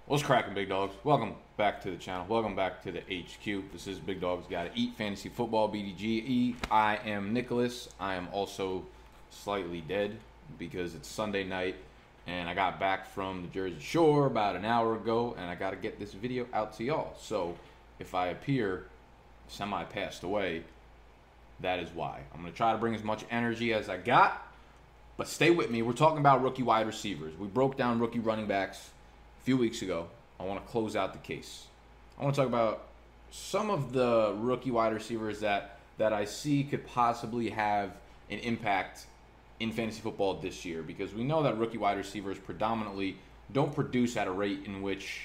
What's cracking, big dogs? Welcome back to the channel. Welcome back to the HQ. This is Big Dogs Gotta Eat Fantasy Football BDGE. I am Nicholas. I am also slightly dead because it's Sunday night and I got back from the Jersey Shore about an hour ago and I got to get this video out to y'all. So if I appear semi-passed away, that is why. I'm going to try to bring as much energy as I got, but stay with me. We're talking about rookie wide receivers. We broke down rookie running backs a few weeks ago. I want to close out the case. I want to talk about some of the rookie wide receivers that I see could possibly have an impact in fantasy football this year, because we know that rookie wide receivers predominantly don't produce at a rate in which,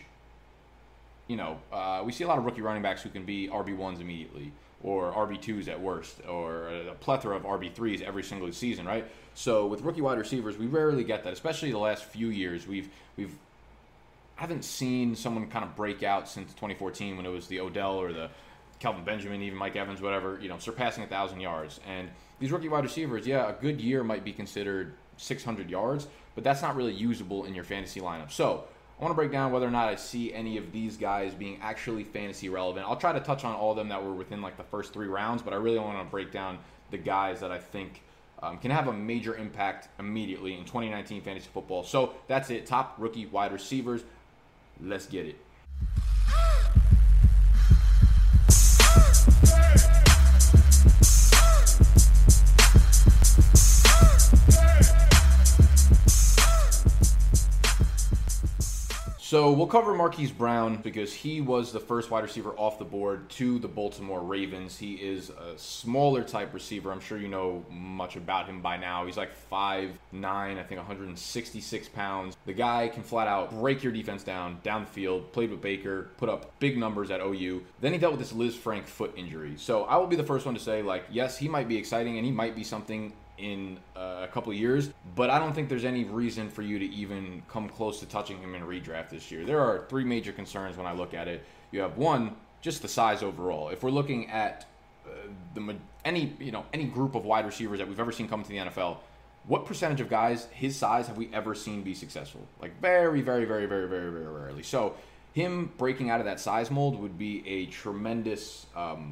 we see a lot of rookie running backs who can be RB1s immediately or RB2s at worst, or a plethora of RB3s every single season, right? So with rookie wide receivers, we rarely get that, especially the last few years. I haven't seen someone kind of break out since 2014 when it was the Odell or the Kelvin Benjamin, even Mike Evans, whatever, surpassing 1,000 yards. And these rookie wide receivers, a good year might be considered 600 yards, but that's not really usable in your fantasy lineup. So I want to break down whether or not I see any of these guys being actually fantasy relevant. I'll try to touch on all of them that were within like the first 3 rounds, but I really want to break down the guys that I think can have a major impact immediately in 2019 fantasy football. So that's it. Top rookie wide receivers. Let's get it. So we'll cover Marquise Brown because he was the first wide receiver off the board to the Baltimore Ravens. He is a smaller type receiver. I'm sure you know much about him by now. He's like 5'9", I think 166 pounds. The guy can flat out break your defense down the field, played with Baker, put up big numbers at OU. Then he dealt with this Lisfranc foot injury. So I will be the first one to say, yes, he might be exciting and he might be something in a couple of years, but I don't think there's any reason for you to even come close to touching him in redraft this year. There are 3 major concerns when I look at it. You have one, just the size overall. If we're looking at any group of wide receivers that we've ever seen come to the NFL, what percentage of guys his size have we ever seen be successful? Like very, very, very, very, very, very rarely. So him breaking out of that size mold would be a tremendous,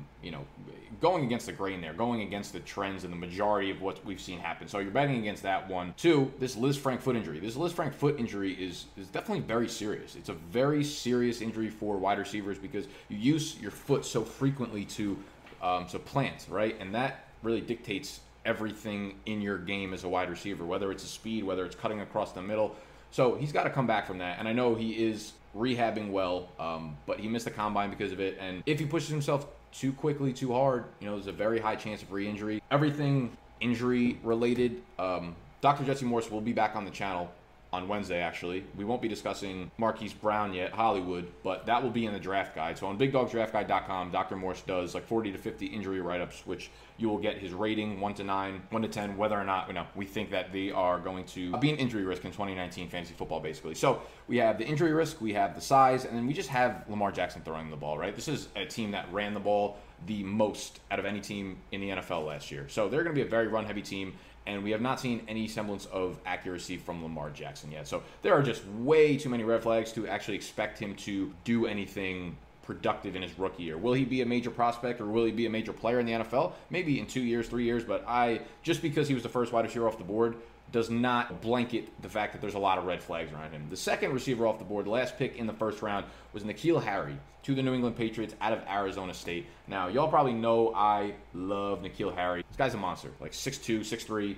going against the grain there, going against the trends and the majority of what we've seen happen. So you're betting against that one. 2, this Lisfranc foot injury. This Lisfranc foot injury is definitely very serious. It's a very serious injury for wide receivers because you use your foot so frequently to plant, right? And that really dictates everything in your game as a wide receiver, whether it's a speed, whether it's cutting across the middle. So he's got to come back from that. And I know he is rehabbing well, but he missed the combine because of it. And if he pushes himself too quickly, too hard, there's a very high chance of re-injury. Everything injury related. Dr. Jesse Morse will be back on the channel on Wednesday, actually. We won't be discussing Marquise Brown yet, Hollywood, but that will be in the draft guide. So on BigDogsDraftGuide.com, Dr. Morse does like 40 to 50 injury write-ups, which you will get his rating 1 to 9, 1 to 10, whether or not we think that they are going to be an injury risk in 2019 fantasy football, basically. So we have the injury risk, we have the size, and then we just have Lamar Jackson throwing the ball, right? This is a team that ran the ball the most out of any team in the NFL last year. So they're going to be a very run-heavy team, and we have not seen any semblance of accuracy from Lamar Jackson yet. So there are just way too many red flags to actually expect him to do anything productive in his rookie year. Will he be a major prospect or will he be a major player in the NFL? Maybe in 2 years, 3 years, but just because he was the first wide receiver off the board does not blanket the fact that there's a lot of red flags around him. The second receiver off the board, the last pick in the first round, was N'Keal Harry to the New England Patriots out of Arizona State. Now, y'all probably know I love N'Keal Harry. This guy's a monster, like 6'2", 6'3",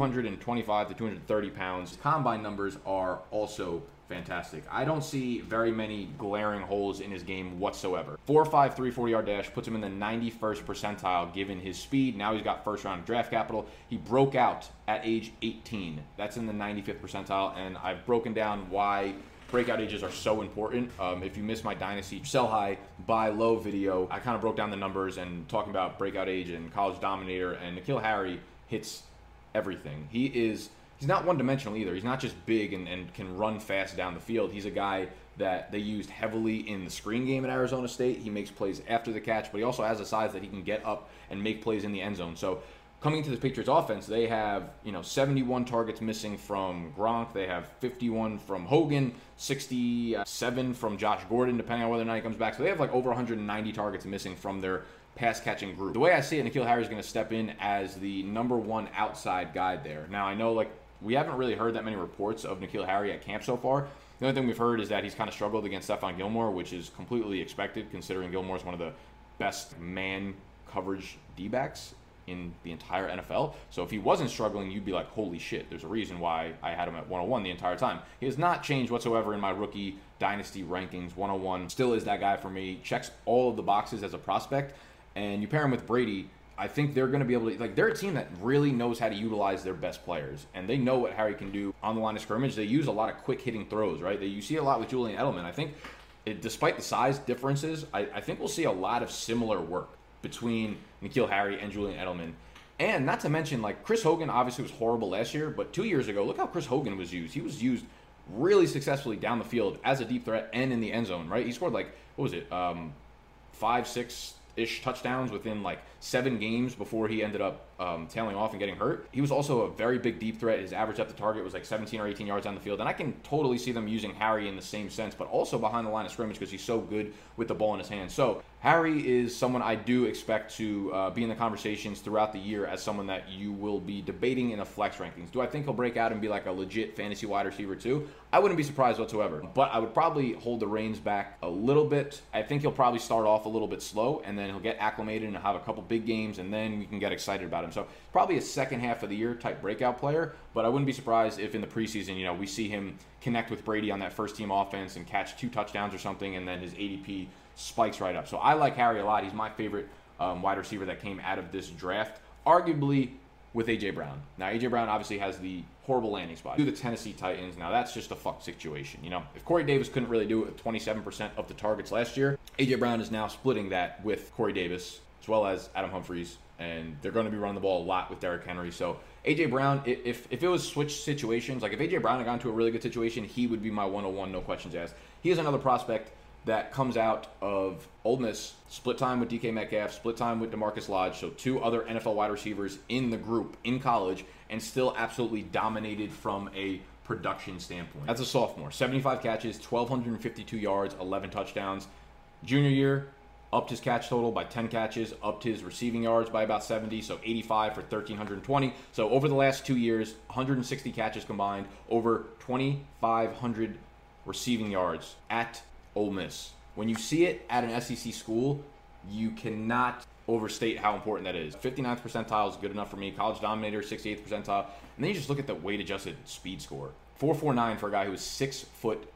225 to 230 pounds. His combine numbers are also fantastic. I don't see very many glaring holes in his game whatsoever. 4.5 340-yard dash puts him in the 91st percentile given his speed. Now he's got first-round draft capital. He broke out at age 18. That's in the 95th percentile, and I've broken down why breakout ages are so important. If you missed my Dynasty Sell High, Buy Low video, I kind of broke down the numbers and talking about breakout age and college dominator, and N'Keal Harry hits everything. He's not one-dimensional either. He's not just big and can run fast down the field. He's a guy that they used heavily in the screen game at Arizona State. He makes plays after the catch, but he also has a size that he can get up and make plays in the end zone. So coming to the Patriots offense, they have, 71 targets missing from Gronk. They have 51 from Hogan, 67 from Josh Gordon, depending on whether or not he comes back. So they have like over 190 targets missing from their pass-catching group. The way I see it, N'Keal Harry is going to step in as the number one outside guy there. Now, I know, we haven't really heard that many reports of N'Keal Harry at camp so far. The only thing we've heard is that he's kind of struggled against Stephon Gilmore, which is completely expected considering Gilmore is one of the best man coverage D-backs in the entire NFL. So if he wasn't struggling, you'd be like, holy shit, there's a reason why I had him at 101 the entire time. He has not changed whatsoever in my rookie dynasty rankings. 101 still is that guy for me. Checks all of the boxes as a prospect. And you pair him with Brady, I think they're going to be able to, they're a team that really knows how to utilize their best players. And they know what Harry can do on the line of scrimmage. They use a lot of quick hitting throws, right? You see a lot with Julian Edelman. I think, despite the size differences, I think we'll see a lot of similar work between N'Keal Harry and Julian Edelman. And not to mention, Chris Hogan obviously was horrible last year, but 2 years ago, look how Chris Hogan was used. He was used really successfully down the field as a deep threat and in the end zone, right? He scored 5, 6-ish touchdowns within 7 games before he ended up tailing off and getting hurt. He was also a very big deep threat. His average depth of target was 17 or 18 yards on the field. And I can totally see them using Harry in the same sense, but also behind the line of scrimmage because he's so good with the ball in his hands. So Harry is someone I do expect to be in the conversations throughout the year as someone that you will be debating in the flex rankings. Do I think he'll break out and be a legit fantasy wide receiver too? I wouldn't be surprised whatsoever, but I would probably hold the reins back a little bit. I think he'll probably start off a little bit slow, and then he'll get acclimated and have a couple big games, and then we can get excited about him. So probably a second half of the year type breakout player, but I wouldn't be surprised if in the preseason, we see him connect with Brady on that first team offense and catch 2 touchdowns or something, and then his ADP spikes right up. So I like Harry a lot. He's my favorite wide receiver that came out of this draft, arguably with A.J. Brown. Now, A.J. Brown obviously has the horrible landing spot. To the Tennessee Titans, now that's just a fuck situation. If Corey Davis couldn't really do it with 27% of the targets last year, A.J. Brown is now splitting that with Corey Davis as well as Adam Humphries, and they're going to be running the ball a lot with Derrick Henry. So A.J. Brown, if it was switch situations, if A.J. Brown had gone to a really good situation, he would be my 101, no questions asked. He is another prospect that comes out of Ole Miss, split time with DK Metcalf, split time with DeMarcus Lodge, so 2 other NFL wide receivers in the group in college, and still absolutely dominated from a production standpoint. As a sophomore, 75 catches, 1,252 yards, 11 touchdowns. Junior year, upped his catch total by 10 catches, upped his receiving yards by about 70, so 85 for 1,320. So over the last 2 years, 160 catches combined, over 2,500 receiving yards at Ole Miss. When you see it at an SEC school, you cannot overstate how important that is. 59th percentile is good enough for me. College Dominator, 68th percentile. And then you just look at the weight-adjusted speed score. 4.49 for a guy who is 6 foot,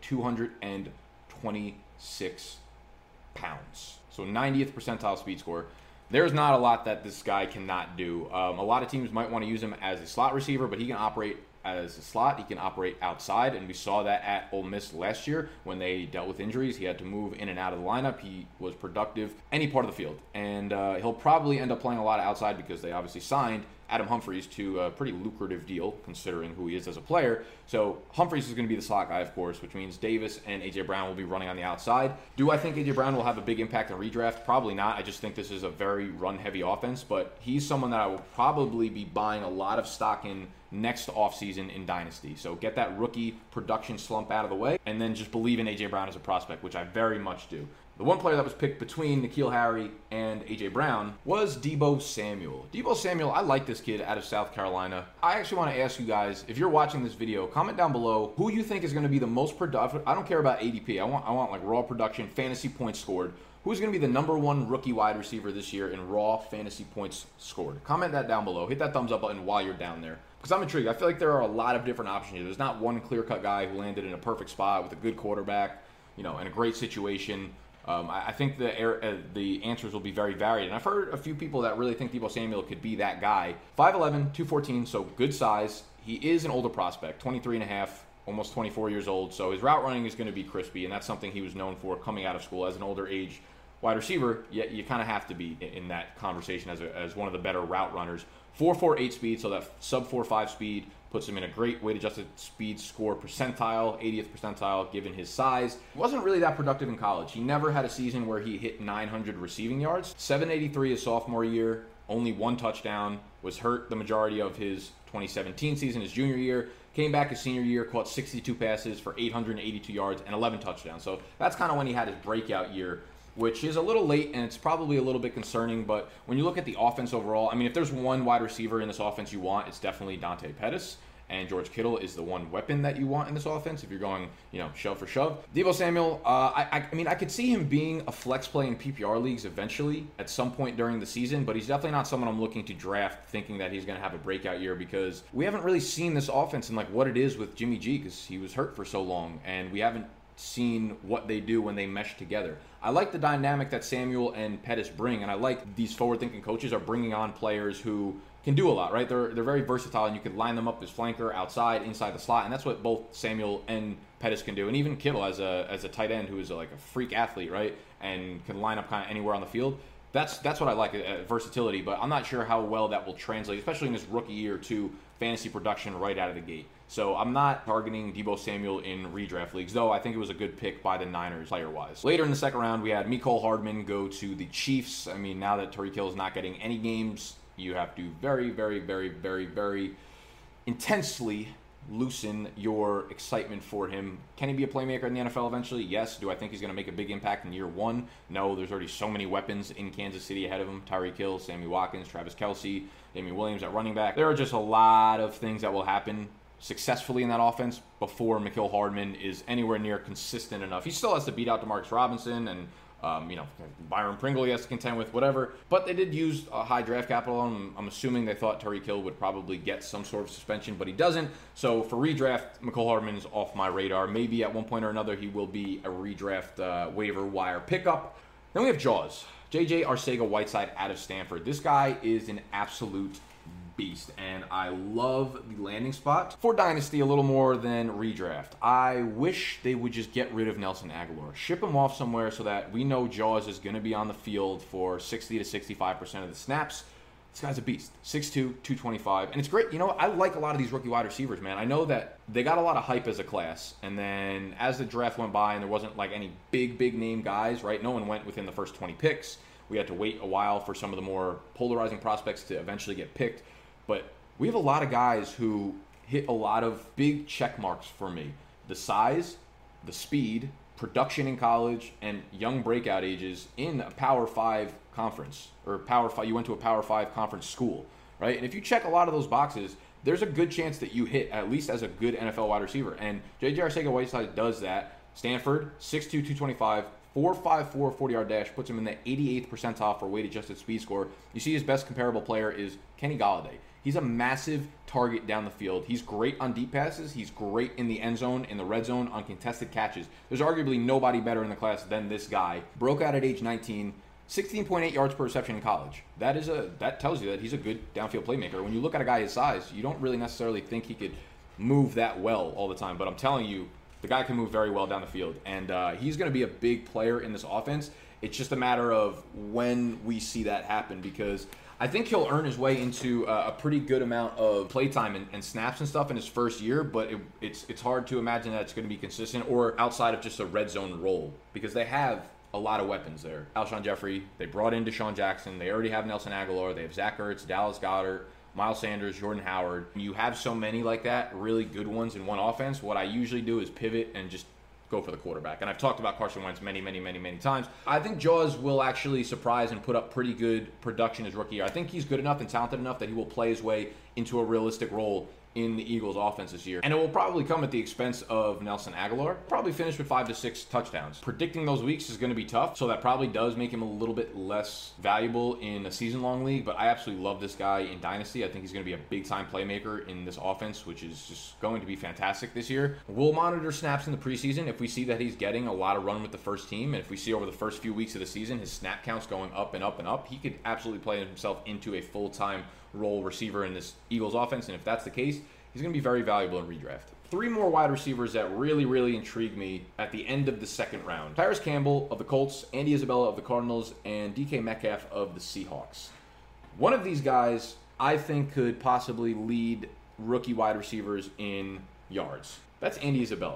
226 pounds. So 90th percentile speed score. There's not a lot that this guy cannot do. A lot of teams might want to use him as a slot receiver, but he can operate as a slot. He can operate outside, and we saw that at Ole Miss last year when they dealt with injuries. He had to move in and out of the lineup. He was productive any part of the field, and he'll probably end up playing a lot of outside because they obviously signed Adam Humphries to a pretty lucrative deal considering who he is as a player. So Humphries is going to be the slot guy, of course, which means Davis and A.J. Brown will be running on the outside. Do I think A.J. Brown will have a big impact in redraft? Probably not. I just think this is a very run-heavy offense, but he's someone that I will probably be buying a lot of stock in next offseason in Dynasty. So get that rookie production slump out of the way, and then just believe in A.J. Brown as a prospect, which I very much do. The one player that was picked between N'Keal Harry and A.J. Brown was Deebo Samuel. Deebo Samuel, I like this kid out of South Carolina. I actually want to ask you guys, if you're watching this video, comment down below who you think is going to be the most productive. I don't care about ADP. I want like raw production, fantasy points scored. Who's going to be the #1 rookie wide receiver this year in raw fantasy points scored? Comment that down below. Hit that thumbs up button while you're down there, because I'm intrigued. I feel like there are a lot of different options here. There's not one clear-cut guy who landed in a perfect spot with a good quarterback, in a great situation. I think the answers will be very varied. And I've heard a few people that really think Deebo Samuel could be that guy. 5'11", 214, so good size. He is an older prospect, 23 and a half, almost 24 years old. So his route running is going to be crispy, and that's something he was known for coming out of school as an older age wide receiver. Yet you kind of have to be in that conversation as one of the better route runners. 4.48 speed, so that sub 4.5 speed puts him in a great weight-adjusted speed score percentile, 80th percentile, given his size. He wasn't really that productive in college. He never had a season where he hit 900 receiving yards. 783 his sophomore year, only 1 touchdown, was hurt the majority of his 2017 season, his junior year. Came back his senior year, caught 62 passes for 882 yards and 11 touchdowns. So that's kind of when he had his breakout year, which is a little late, and it's probably a little bit concerning. But when you look at the offense overall, I mean, if there's one wide receiver in this offense you want, it's definitely Dante Pettis. And George Kittle is the one weapon that you want in this offense if you're going, shove for shove. Deebo Samuel, I mean, I could see him being a flex play in PPR leagues eventually at some point during the season, but he's definitely not someone I'm looking to draft thinking that he's going to have a breakout year, because we haven't really seen this offense and like what it is with Jimmy G, because he was hurt for so long, and we haven't seen what they do when they mesh together. I like the dynamic that Samuel and Pettis bring, and I like these forward-thinking coaches are bringing on players who can do a lot, right? They're very versatile, and you can line them up as flanker, outside, inside the slot, and that's what both Samuel and Pettis can do. And even Kittle as a tight end who is like a freak athlete, right, and can line up kind of anywhere on the field. That's what I like, versatility, but I'm not sure how well that will translate, especially in his rookie year, to fantasy production right out of the gate. So I'm not targeting Deebo Samuel in redraft leagues, though I think it was a good pick by the Niners player-wise. Later in the second round, we had Mecole Hardman go to the Chiefs. I mean, now that Tyreek Hill is not getting any games, you have to very, very, very, very, very intensely loosen your excitement for him. Can he be a playmaker in the NFL eventually? Yes. Do I think he's going to make a big impact in year one? No. There's already so many weapons in Kansas City ahead of him. Tyreek Hill, Sammy Watkins, Travis Kelce, Damian Williams at running back. There are just a lot of things that will happen successfully in that offense before Mecole Hardman is anywhere near consistent enough. He still has to beat out Demarcus Robinson and Byron Pringle he has to contend with, whatever. But they did use a high draft capital. I'm assuming they thought Tyreek Hill would probably get some sort of suspension, but he doesn't. So for redraft, Mecole Hardman is off my radar. Maybe at one point or another he will be a redraft waiver wire pickup. Then we have Jaws. J.J. Arcega-Whiteside out of Stanford. This guy is an absolute beast, and I love the landing spot for Dynasty a little more than redraft. I wish they would just get rid of Nelson Aguilar. Ship him off somewhere so that we know Jaws is going to be on the field for 60 to 65% of the snaps. This guy's a beast. 6'2", 225. And it's great. I like a lot of these rookie wide receivers, man. I know that they got a lot of hype as a class, and then as the draft went by and there wasn't like any big name guys, right? No one went within the first 20 picks. We had to wait a while for some of the more polarizing prospects to eventually get picked. But we have a lot of guys who hit a lot of big check marks for me. The size, the speed, production in college, and young breakout ages in a Power 5 conference. Or Power 5, you went to a Power 5 conference school, right? And if you check a lot of those boxes, there's a good chance that you hit at least as a good NFL wide receiver. And J.J. Arcega-Whiteside does that. Stanford, 6'2", 225, 4.54 40-yard dash, puts him in the 88th percentile for weight-adjusted speed score. You see his best comparable player is Kenny Golladay. He's a massive target down the field. He's great on deep passes. He's great in the end zone, in the red zone, on contested catches. There's arguably nobody better in the class than this guy. Broke out at age 19, 16.8 yards per reception in college. That tells you that he's a good downfield playmaker. When you look at a guy his size, you don't really necessarily think he could move that well all the time. But I'm telling you, the guy can move very well down the field. And he's going to be a big player in this offense. It's just a matter of when we see that happen, because I think he'll earn his way into a pretty good amount of playtime and snaps and stuff in his first year, but it's hard to imagine that it's going to be consistent or outside of just a red zone role, because they have a lot of weapons there. Alshon Jeffrey, they brought in Deshaun Jackson, they already have Nelson Aguilar, they have Zach Ertz, Dallas Goedert, Miles Sanders, Jordan Howard. You have so many like that, really good ones in one offense. What I usually do is pivot and just go for the quarterback. And I've talked about Carson Wentz many times. I think Jaws will actually surprise and put up pretty good production his rookie year. I think he's good enough and talented enough that he will play his way into a realistic role in the Eagles offense this year. And it will probably come at the expense of Nelson Aguilar. Probably finish with 5 to 6 touchdowns. Predicting those weeks is going to be tough, so that probably does make him a little bit less valuable in a season-long league, but I absolutely love this guy in Dynasty. I think he's going to be a big-time playmaker in this offense, which is just going to be fantastic this year. We'll monitor snaps in the preseason. If we see that he's getting a lot of run with the first team, and if we see over the first few weeks of the season his snap counts going up and up and up, he could absolutely play himself into a full-time role receiver in this Eagles offense, and if that's the case, he's going to be very valuable in redraft. 3 more wide receivers that really intrigue me at the end of the second round. Tyrese Campbell of the Colts, Andy Isabella of the Cardinals, and DK Metcalf of the Seahawks. One of these guys I think could possibly lead rookie wide receivers in yards. That's Andy Isabella.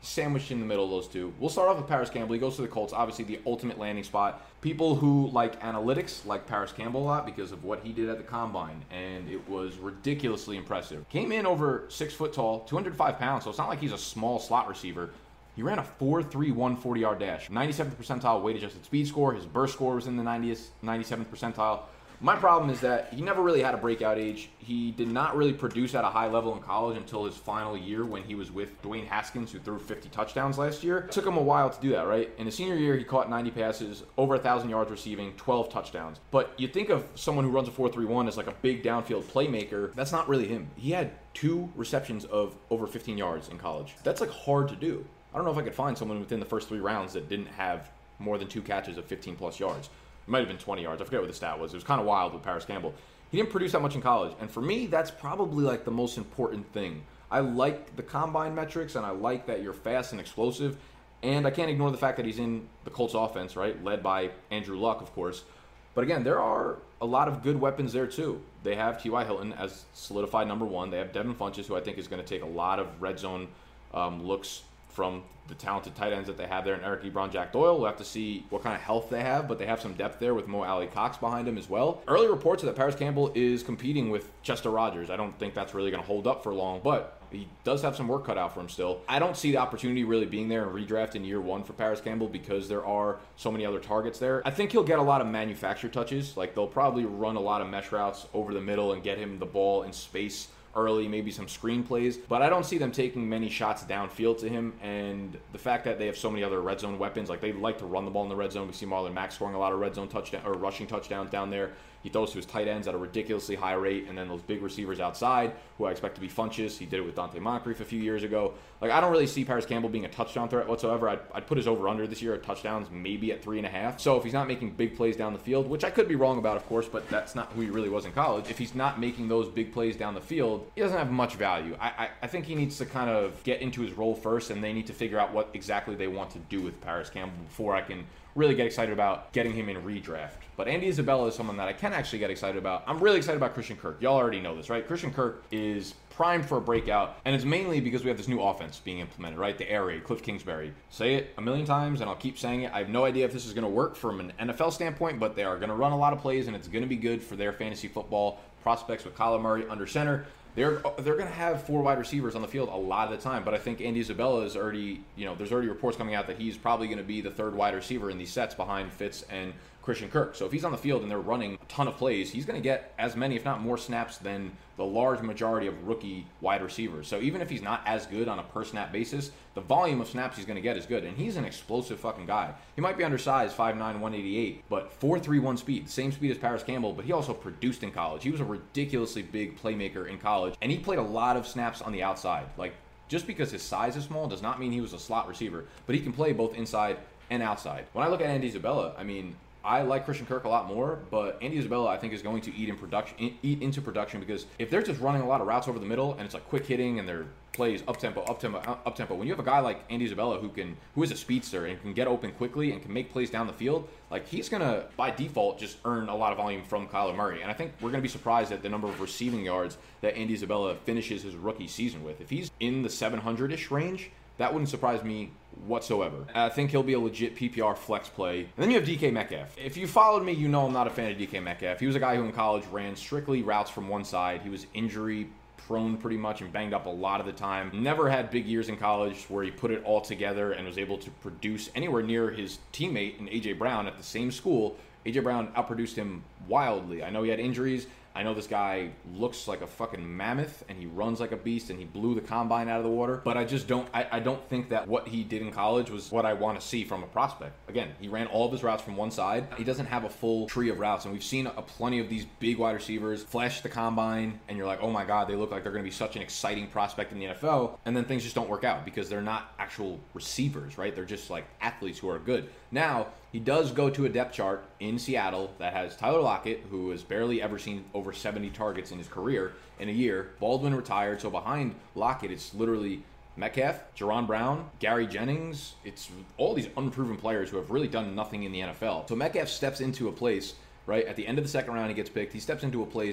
sandwiched in the middle of those two. We'll start off with Paris Campbell. He goes to the Colts, obviously the ultimate landing spot. People who like analytics like Paris Campbell a lot because of what he did at the Combine, and it was ridiculously impressive. Came in over 6 foot tall, 205 pounds, so it's not like he's a small slot receiver. He ran a 4.3 140-yard dash, 97th percentile weight-adjusted speed score. His burst score was in the 97th percentile. My problem is that he never really had a breakout age. He did not really produce at a high level in college until his final year when he was with Dwayne Haskins, who threw 50 touchdowns last year. It took him a while to do that, right? In his senior year, he caught 90 passes, over 1,000 yards receiving, 12 touchdowns. But you think of someone who runs a 4.31 as like a big downfield playmaker. That's not really him. He had 2 receptions of over 15 yards in college. That's like hard to do. I don't know if I could find someone within the first 3 rounds that didn't have more than 2 catches of 15 plus yards. It might have been 20 yards. I forget what the stat was. It was kind of wild with Paris Campbell. He didn't produce that much in college. And for me, that's probably like the most important thing. I like the combine metrics, and I like that you're fast and explosive. And I can't ignore the fact that he's in the Colts offense, right? Led by Andrew Luck, of course. But again, there are a lot of good weapons there too. They have T.Y. Hilton as solidified number 1. They have Devin Funchess, who I think is going to take a lot of red zone looks from the talented tight ends that they have there, and Eric Ebron, Jack Doyle. We'll have to see what kind of health they have, but they have some depth there with Mo Alley Cox behind him as well. Early reports are that Paris Campbell is competing with Chester Rogers. I don't think that's really going to hold up for long, but he does have some work cut out for him still. I don't see the opportunity really being there in redraft in year 1 for Paris Campbell because there are so many other targets there. I think he'll get a lot of manufactured touches. Like, they'll probably run a lot of mesh routes over the middle and get him the ball in space early, maybe some screen plays, but I don't see them taking many shots downfield to him. And the fact that they have so many other red zone weapons, like they like to run the ball in the red zone. We see Marlon Mack scoring a lot of red zone touchdown or rushing touchdowns down there. He throws to his tight ends at a ridiculously high rate, and then those big receivers outside, who I expect to be Funchess. He did it with Dante Moncrief a few years ago. Like, I don't really see Paris Campbell being a touchdown threat whatsoever. I'd put his over-under this year at touchdowns maybe at 3.5. So if he's not making big plays down the field, which I could be wrong about, of course, but that's not who he really was in college. If he's not making those big plays down the field, he doesn't have much value. I think he needs to kind of get into his role first, and they need to figure out what exactly they want to do with Paris Campbell before I can really get excited about getting him in redraft. But Andy Isabella is someone that I can actually get excited about. I'm really excited about Christian Kirk. Y'all already know this, right? Christian Kirk is primed for a breakout, and it's mainly because we have this new offense being implemented, right? The air raid, Cliff Kingsbury. Say it a million times, and I'll keep saying it. I have no idea if this is going to work from an NFL standpoint, but they are going to run a lot of plays, and it's going to be good for their fantasy football prospects with Kyler Murray under center. They're going to have 4 wide receivers on the field a lot of the time, but I think Andy Isabella is already, there's already reports coming out that he's probably going to be the 3rd wide receiver in these sets behind Fitz and Christian Kirk. So if he's on the field and they're running a ton of plays, he's going to get as many, if not more snaps than the large majority of rookie wide receivers. So even if he's not as good on a per snap basis, the volume of snaps he's going to get is good. And he's an explosive fucking guy. He might be undersized, 5'9", 188, but 4.31 speed, same speed as Paris Campbell, but he also produced in college. He was a ridiculously big playmaker in college, and he played a lot of snaps on the outside. Like, just because his size is small does not mean he was a slot receiver, but he can play both inside and outside. When I look at Andy Isabella, I like Christian Kirk a lot more, but Andy Isabella, I think, is going to eat into production because if they're just running a lot of routes over the middle and it's like quick hitting and they're plays up tempo, when you have a guy like Andy Isabella who is a speedster and can get open quickly and can make plays down the field, like, he's gonna by default just earn a lot of volume from Kyler Murray. And I think we're gonna be surprised at the number of receiving yards that Andy Isabella finishes his rookie season with. If he's in the 700-ish range, that wouldn't surprise me whatsoever. I think he'll be a legit PPR flex play. And then you have DK Metcalf. If you followed me, you know I'm not a fan of DK Metcalf. He was a guy who in college ran strictly routes from one side. He was injury prone pretty much and banged up a lot of the time. Never had big years in college where he put it all together and was able to produce anywhere near his teammate in A.J. Brown at the same school. A.J. Brown outproduced him wildly. I know he had injuries. I know this guy looks like a fucking mammoth and he runs like a beast and he blew the combine out of the water, but I just don't think that what he did in college was what I want to see from a prospect. Again, he ran all of his routes from one side. He doesn't have a full tree of routes, and we've seen plenty of these big wide receivers flash the combine and you're like, oh my God, they look like they're going to be such an exciting prospect in the NFL, and then things just don't work out because they're not actual receivers, right? They're just like athletes who are good. Now, he does go to a depth chart in Seattle that has Tyler Lockett, who has barely ever seen over 70 targets in his career in a year. Baldwin retired, so behind Lockett, it's literally Metcalf, Jaron Brown, Gary Jennings. It's all these unproven players who have really done nothing in the NFL. So Metcalf steps into a place, right, at the end of the second round he gets picked. He steps into a place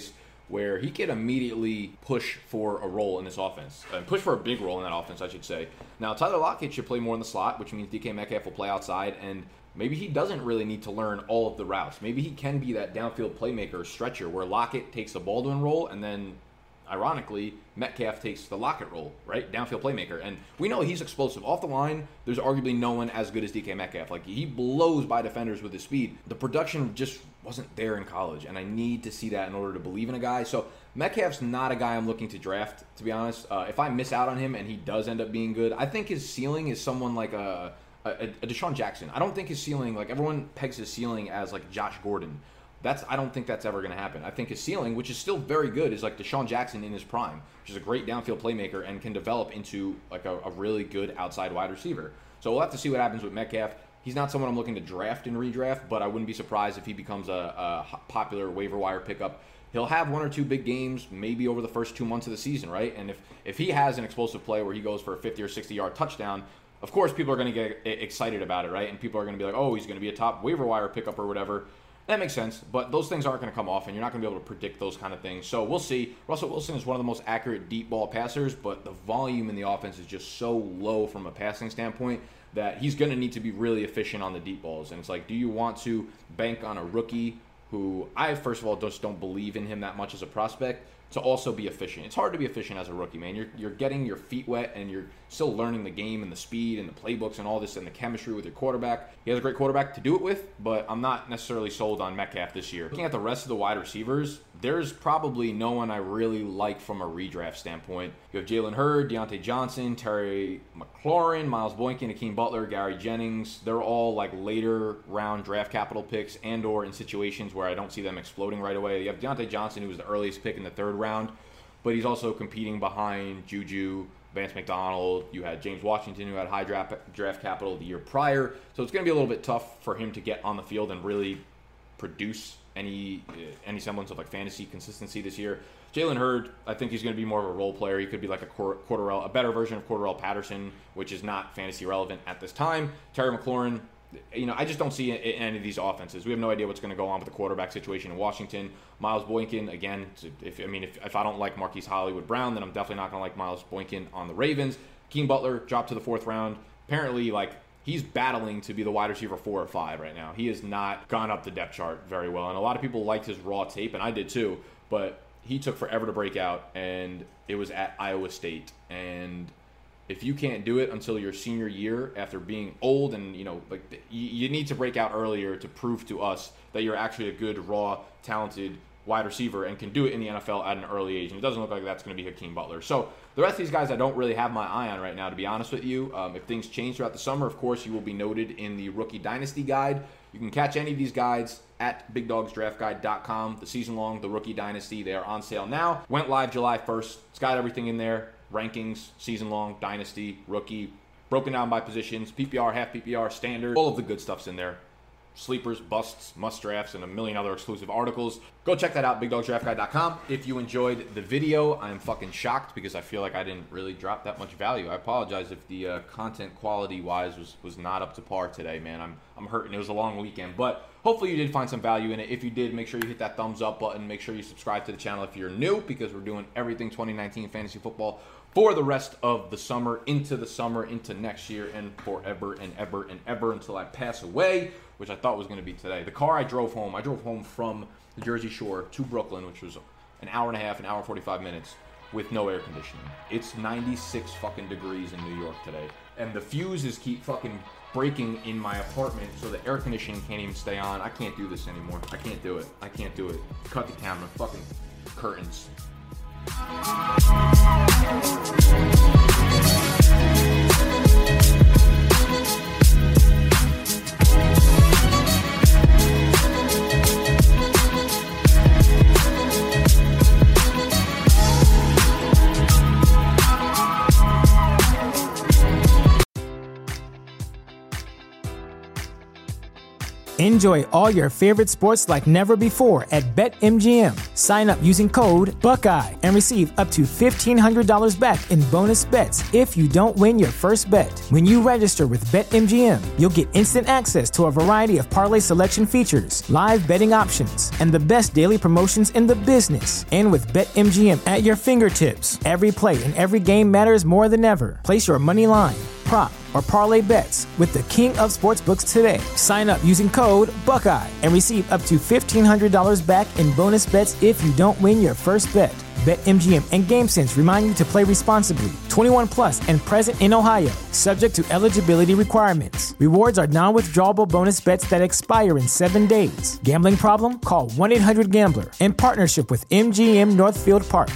where he could immediately push for a role in this offense, push for a big role in that offense, I should say. Now, Tyler Lockett should play more in the slot, which means DK Metcalf will play outside, and maybe he doesn't really need to learn all of the routes. Maybe he can be that downfield playmaker stretcher where Lockett takes the Baldwin role, and then, ironically, Metcalf takes the Lockett role, right? Downfield playmaker. And we know he's explosive. Off the line, there's arguably no one as good as DK Metcalf. Like, he blows by defenders with his speed. The production just wasn't there in college, and I need to see that in order to believe in a guy. So Metcalf's not a guy I'm looking to draft, to be honest. If I miss out on him and he does end up being good, I think his ceiling is someone like a Deshaun Jackson. I don't think his ceiling, like everyone pegs his ceiling as like Josh Gordon. I don't think that's ever going to happen. I think his ceiling, which is still very good, is like Deshaun Jackson in his prime, which is a great downfield playmaker and can develop into like a really good outside wide receiver. So we'll have to see what happens with Metcalf. He's not someone I'm looking to draft and redraft, but I wouldn't be surprised if he becomes a popular waiver wire pickup. He'll have one or two big games maybe over the first 2 months of the season, right? And if he has an explosive play where he goes for a 50 or 60-yard touchdown, of course people are going to get excited about it, right? And people are going to be like, oh, he's going to be a top waiver wire pickup or whatever. That makes sense, but those things aren't going to come off, and you're not going to be able to predict those kind of things. So we'll see. Russell Wilson is one of the most accurate deep ball passers, but the volume in the offense is just so low from a passing standpoint that he's going to need to be really efficient on the deep balls. And it's like, do you want to bank on a rookie who I, first of all, just don't believe in him that much as a prospect, to also be efficient? It's hard to be efficient as a rookie, man. You're getting your feet wet, and you're still learning the game and the speed and the playbooks and all this and the chemistry with your quarterback. He has a great quarterback to do it with, but I'm not necessarily sold on Metcalf this year. Looking at the rest of the wide receivers, there's probably no one I really like from a redraft standpoint. You have Jalen Hurd, Deontay Johnson, Terry McLaurin, Miles Boykin, Akeem Butler, Gary Jennings. They're all like later round draft capital picks and or in situations where I don't see them exploding right away. You have Deontay Johnson, who was the earliest pick in the 3rd round, but he's also competing behind Juju, Vance McDonald. You had James Washington, who had high draft capital the year prior. So it's going to be a little bit tough for him to get on the field and really produce any semblance of like fantasy consistency this year. Jalen Hurd, I think he's going to be more of a role player. He could be like a better version of Cordarrelle Patterson, which is not fantasy relevant at this time. Terry McLaurin, I just don't see any of these offenses. We have no idea what's going to go on with the quarterback situation in Washington. Miles Boykin, again, if I don't like Marquise Hollywood Brown, then I'm definitely not going to like Miles Boykin on the Ravens. Akeem Butler dropped to the 4th round. Apparently, he's battling to be the wide receiver 4 or 5 right now. He has not gone up the depth chart very well, and a lot of people liked his raw tape, and I did too, but he took forever to break out, and it was at Iowa State. And if you can't do it until your senior year after being old and, you need to break out earlier to prove to us that you're actually a good, raw, talented wide receiver and can do it in the NFL at an early age. And it doesn't look like that's going to be Akeem Butler. So the rest of these guys I don't really have my eye on right now, to be honest with you. If things change throughout the summer, of course, you will be noted in the Rookie Dynasty Guide. You can catch any of these guides at BigDogsDraftGuide.com. The season-long, the Rookie Dynasty, they are on sale now. Went live July 1st. It's got everything in there. Rankings, season-long, Dynasty, Rookie, broken down by positions, PPR, half PPR, standard. All of the good stuff's in there. Sleepers, busts, must drafts, and a million other exclusive articles. Go check that out, BigDogsDraftGuide.com. If you enjoyed the video, I'm fucking shocked because I feel like I didn't really drop that much value. I apologize if the content quality-wise was not up to par today, man. I'm hurting. It was a long weekend, but hopefully you did find some value in it. If you did, make sure you hit that thumbs up button. Make sure you subscribe to the channel if you're new, because we're doing everything 2019 fantasy football for the rest of the summer, into next year, and forever and ever and ever until I pass away, which I thought was going to be today. The car I drove home from the Jersey Shore to Brooklyn, which was an hour and a half, an hour 45 minutes, with no air conditioning. It's 96 fucking degrees in New York today, and the fuses keep fucking breaking in my apartment, so the air conditioning can't even stay on. I can't do this anymore. I can't do it. Cut the camera. Fucking curtains. Enjoy all your favorite sports like never before at BetMGM. Sign up using code Buckeye and receive up to $1,500 back in bonus bets if you don't win your first bet. When you register with BetMGM, you'll get instant access to a variety of parlay selection features, live betting options, and the best daily promotions in the business. And with BetMGM at your fingertips, every play and every game matters more than ever. Place your money line, prop, or parlay bets with the king of sportsbooks today. Sign up using code Buckeye and receive up to $1,500 back in bonus bets if you don't win your first bet. BetMGM and GameSense remind you to play responsibly. 21 plus and present in Ohio, subject to eligibility requirements. Rewards are non-withdrawable bonus bets that expire in 7 days. Gambling problem? Call 1-800-GAMBLER. In partnership with MGM Northfield Park.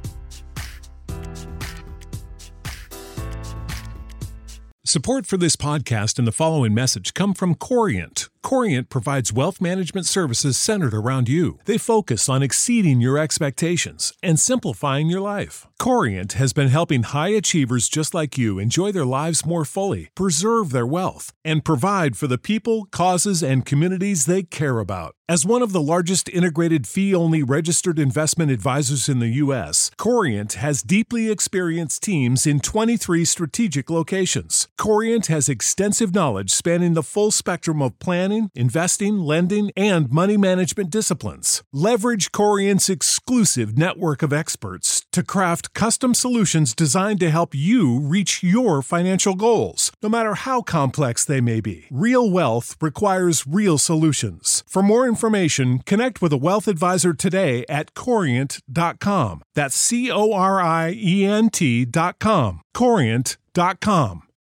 Support for this podcast and the following message come from Corient. Corient provides wealth management services centered around you. They focus on exceeding your expectations and simplifying your life. Corient has been helping high achievers just like you enjoy their lives more fully, preserve their wealth, and provide for the people, causes, and communities they care about. As one of the largest integrated fee-only registered investment advisors in the U.S., Corient has deeply experienced teams in 23 strategic locations. Corient has extensive knowledge spanning the full spectrum of planning, investing, lending, and money management disciplines. Leverage Corient's exclusive network of experts to craft custom solutions designed to help you reach your financial goals, no matter how complex they may be. Real wealth requires real solutions. For more information, connect with a wealth advisor today at Corient.com. That's Corient.com. Corient.com.